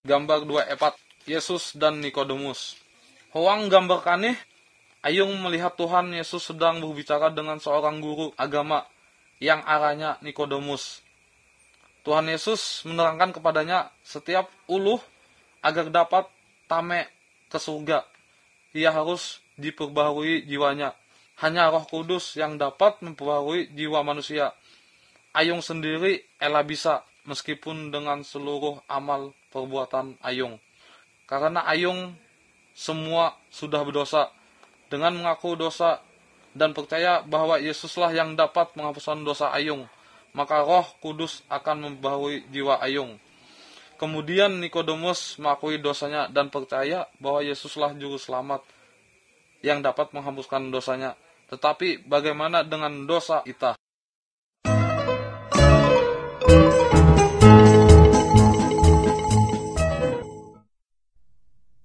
Gambar 2 Yesus dan Nikodemus. Hoang gambar kaneh, Ayung melihat Tuhan Yesus sedang berbicara dengan seorang guru agama yang arahnya Nikodemus. Tuhan Yesus menerangkan kepadanya setiap uluh agar dapat tame ke surga. Ia harus diperbaharui jiwanya. Hanya Roh Kudus yang dapat memperbaharui jiwa manusia. Ayung sendiri ela bisa meskipun dengan seluruh amal perbuatan Ayung. Karena Ayung semua sudah berdosa. Dengan mengaku dosa dan percaya bahwa Yesuslah yang dapat menghapuskan dosa Ayung, maka Roh Kudus akan membaharui jiwa Ayung. Kemudian Nikodemus mengakui dosanya dan percaya bahwa Yesuslah juru selamat yang dapat menghapuskan dosanya. Tetapi bagaimana dengan dosa kita?